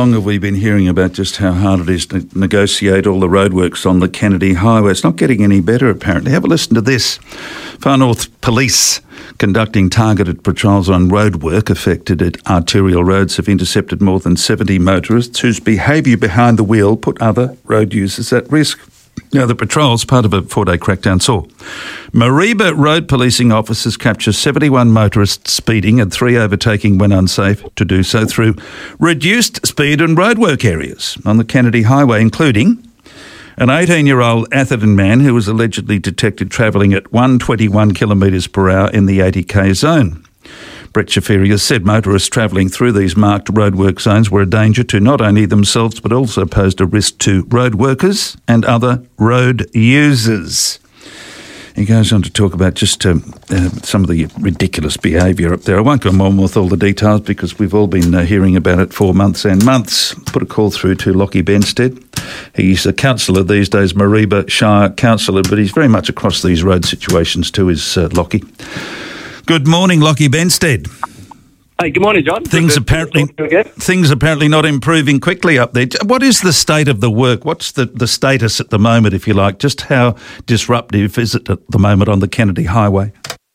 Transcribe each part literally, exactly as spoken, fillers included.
long have we been hearing about just how hard it is to negotiate all the roadworks on the Kennedy Highway? It's not getting any better, apparently. Have a listen to this. Far North Police conducting targeted patrols on roadwork affected at arterial roads have intercepted more than seventy motorists whose behaviour behind the wheel put other road users at risk. Now, the patrol's part of a four-day crackdown saw Mareeba road policing officers capture seventy-one motorists speeding and three overtaking when unsafe to do so through reduced speed and roadwork areas on the Kennedy Highway, including an eighteen-year-old Atherton man who was allegedly detected travelling at one hundred twenty-one kilometres per hour in the eighty k zone. Brett Shafiri has said motorists travelling through these marked roadwork zones were a danger to not only themselves but also posed a risk to road workers and other road users. He goes on to talk about just uh, uh, some of the ridiculous behaviour up there. I won't go on with all the details because we've all been uh, hearing about it for months and months. Put a call through to Lockie Benstead. He's a councillor these days, Mareeba Shire councillor, but he's very much across these road situations too, is uh, Lockie. Good morning, Lockie Benstead. Hey, good morning, John. Things apparently things apparently not improving quickly up there. What is the state of the work? What's the, the status at the moment, if you like? Just how disruptive is it at the moment on the Kennedy Highway?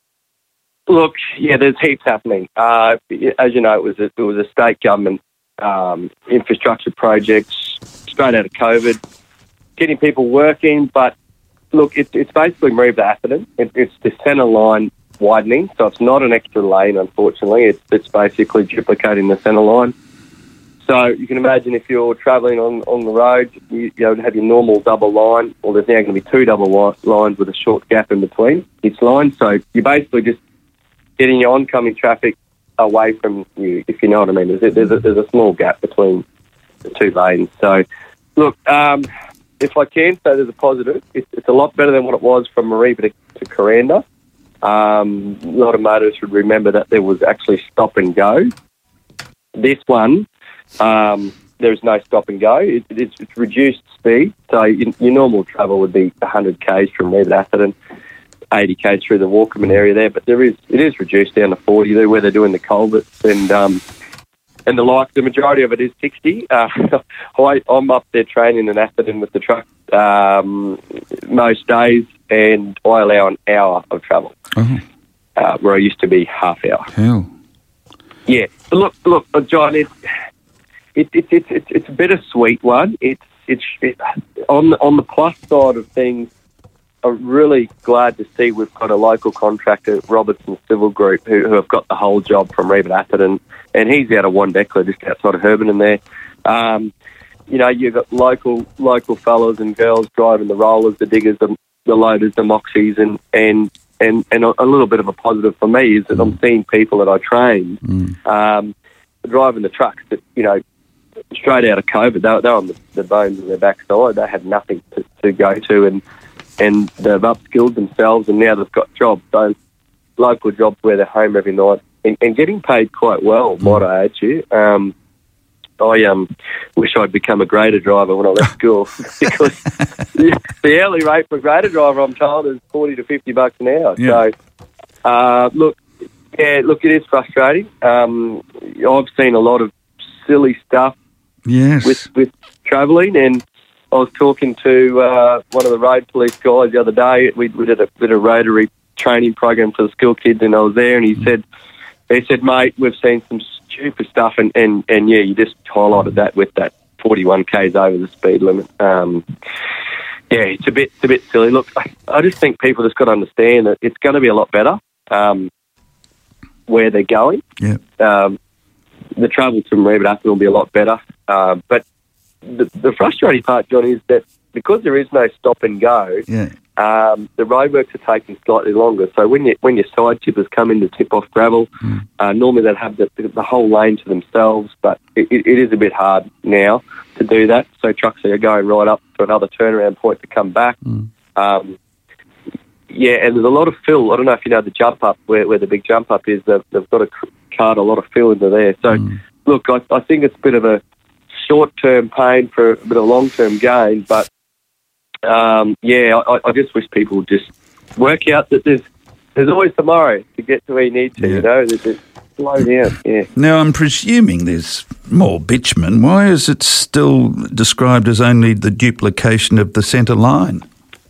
Look, yeah, there's heaps happening. Uh, as you know, it was a, it was a state government um, infrastructure project straight out of COVID, getting people working. But look, it, it's basically Mareeba to Atherton. It, it's the centre line widening, so it's not an extra lane, unfortunately. It's, it's basically duplicating the centre line. So you can imagine if you're travelling on, on the road, you, you know, have your normal double line, or there's now going to be two double li- lines with a short gap in between each line. So you're basically just getting your oncoming traffic away from you, if you know what I mean. There's, there's, a, there's a small gap between the two lanes. So, look, um, if I can say there's a positive, it's, it's a lot better than what it was from Mareeba to, to Coranda. Um, a lot of motorists would remember that there was actually stop and go. This one, um, there's no stop and go. It, it's, it's reduced speed. So you, your normal travel would be one hundred k's from Mareeba to Atherton, eighty k's through the Walkerman area there. But there is it is reduced down to forty there where they're doing the culverts and um, and the like. The majority of it is sixty. Uh, I, I'm up there training in Atherton with the truck um, most days, and I allow an hour of travel, uh-huh. uh, where I used to be half hour. Hell. Yeah, but look, look, uh, John, it's it, it, it, it, it's a bittersweet one. It's it's it, on the, on the plus side of things. I'm really glad to see we've got a local contractor, Robertson Civil Group, who, who have got the whole job from Mareeba to Atherton, and he's out of Wandekla, just outside of Herberton there. Um, you know, you've got local local fellas and girls driving the rollers, the diggers, the, the loaders, the moxies, and and, and, and a, a little bit of a positive for me is that mm. I'm seeing people that I trained mm. um, driving the trucks that, you know, straight out of COVID, they, they're on the, the bones of their backside. They had nothing to, to go to, and and they've upskilled themselves, and now they've got jobs. So local jobs where they're home every night and, and getting paid quite well, mm. might I add you. Um, I um, wish I'd become a grader driver when I left school because the, the hourly rate for a grader driver, I'm told, is forty to fifty bucks an hour. Yeah. So, uh, look, yeah, look, it is frustrating. Um, I've seen a lot of silly stuff yes. with, with travelling, and I was talking to uh, one of the road police guys the other day. We, we did a bit of rotary training program for the school kids, and I was there, and he mm. said, he said, mate, we've seen some stupid stuff, and, and, and yeah, you just highlighted that with that forty-one k's over the speed limit. Um, yeah, it's a bit, it's a bit silly. Look, I, I just think people just got to understand that it's going to be a lot better um, where they're going. Yeah. Um, the travel to Mareeba to Atherton will be a lot better, uh, but The, the frustrating part, John, is that because there is no stop and go, yeah. um, the roadworks are taking slightly longer. So when you, when your side tippers come in to tip off gravel, mm. uh, normally they'd have the, the whole lane to themselves, but it, it, it is a bit hard now to do that. So trucks are going right up to another turnaround point to come back. Mm. Um, yeah, and there's a lot of fill. I don't know if you know the jump up, where, where the big jump up is. They've, they've got to cart a lot of fill into there. So, mm. look, I, I think it's a bit of a short-term pain for a bit of long-term gain, but um, yeah, I, I just wish people would just work out that there's there's always tomorrow to get to where you need to. Yeah. You know, there's, slow down, yeah. Now, I'm presuming there's more bitumen. Why is it still described as only the duplication of the centre line?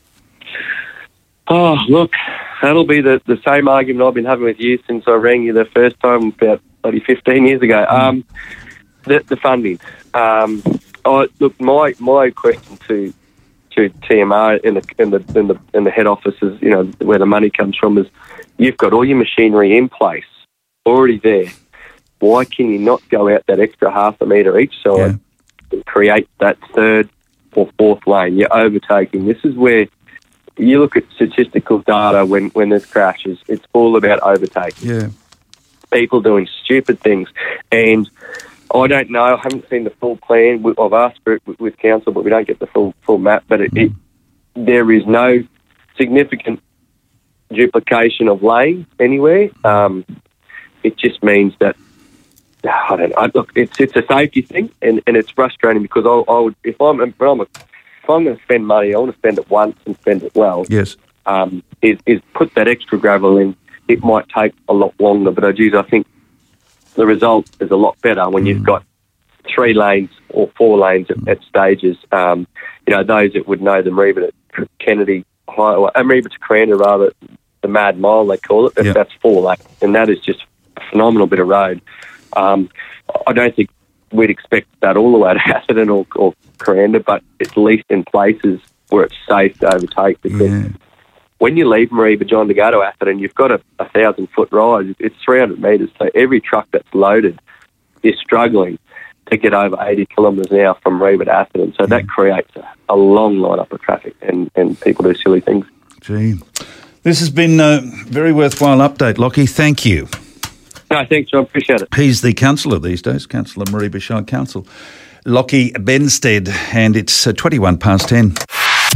Oh, look, that'll be the, the same argument I've been having with you since I rang you the first time about bloody fifteen years ago. Um, the, the funding. Um, I, look, my my question to to T M R in the in the in the in the head office is, you know, where the money comes from, is you've got all your machinery in place already there. Why can you not go out that extra half a metre each side yeah. and create that third or fourth lane? You're overtaking. This is where you look at statistical data when, when there's crashes. It's all about overtaking. Yeah. People doing stupid things. And I don't know. I haven't seen the full plan. I've asked for it with, with council, but we don't get the full full map. But it, it, there is no significant duplication of lanes anywhere. Um, it just means that, I don't know. Look, it's it's a safety thing, and, and it's frustrating because I, I would, if I'm, if I'm a If I'm going to spend money, I want to spend it once and spend it well. Yes. Um, is, is put that extra gravel in. It might take a lot longer, but I geez, I think the result is a lot better when mm. you've got three lanes or four lanes at, at stages. Um, you know, those that would know the Mareeba to Kennedy, or Mareeba to Cranda, rather, the Mad Mile they call it. That, yep. That's four lanes, and that is just a phenomenal bit of road. Um, I don't think we'd expect that all the way to Atherton or, or Cranda, but at least in places where it's safe to overtake, because yeah. when you leave Mareeba, John, to go to Atherton, you've got a, a thousand foot rise. It's three hundred metres, so every truck that's loaded is struggling to get over eighty kilometres an hour from Mareeba to Atherton. So yeah. that creates a, a long lineup of traffic, and, and people do silly things. Gee, this has been a very worthwhile update, Lockie. Thank you. No, thanks, John. Appreciate it. He's the councillor these days, Councillor Mareeba Shire Council, Lockie Benstead, and it's twenty-one past ten.